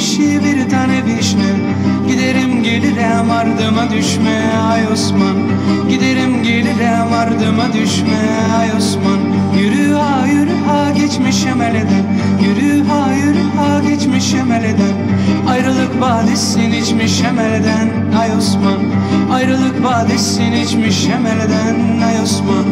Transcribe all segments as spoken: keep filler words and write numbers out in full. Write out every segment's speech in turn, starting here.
yemiş bir tane vişne. Giderim gelirim ardıma düşme ay Osman. Giderim gelirim ardıma düşme ay Osman. Yürü ha yürü ha geçmiş emeleden. Yürü ha yürü ha geçmiş emeleden. Ayrılık badesini içmiş emeleden ay Osman. Ayrılık badesini içmiş emeleden ay Osman.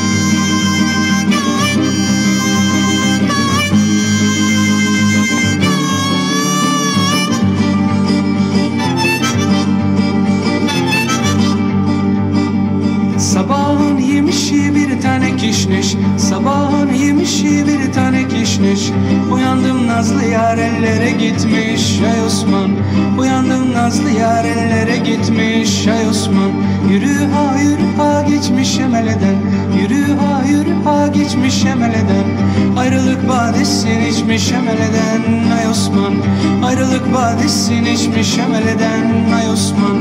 Sabahın yemişi bir tane kişniş. Sabahın yemişi bir tane kişniş. Uyandım nazlı yar ellere gitmiş ay Osman. Uyandım nazlı yar ellere gitmiş ay Osman. Yürü ha yürü ha geçmiş emeleden. Yürü ha yürü ha geçmiş emeleden. Ayrılık badesini içmiş emeleden ay Osman. Ayrılık badesini içmiş emeleden ay Osman.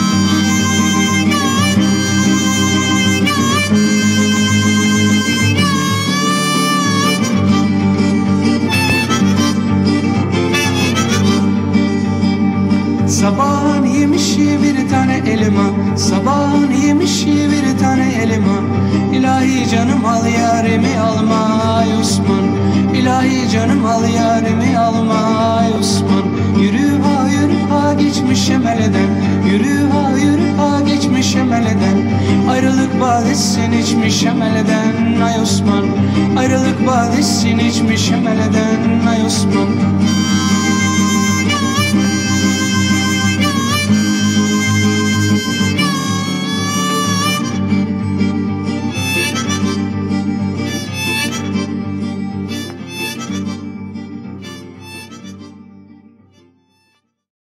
Sabahın yemişi bir tane elma. Sabahın yemişi bir tane elma. İlahi canım al yarimi alma ay Osman. İlahi canım al yarimi alma ay Osman. Yürü ha yürü ha geçmiş emeleden. Yürü ha yürü ha geçmiş emeleden. Ayrılık badesini içmiş emeleden ay Osman. Ayrılık badesini içmiş emeleden ay Osman.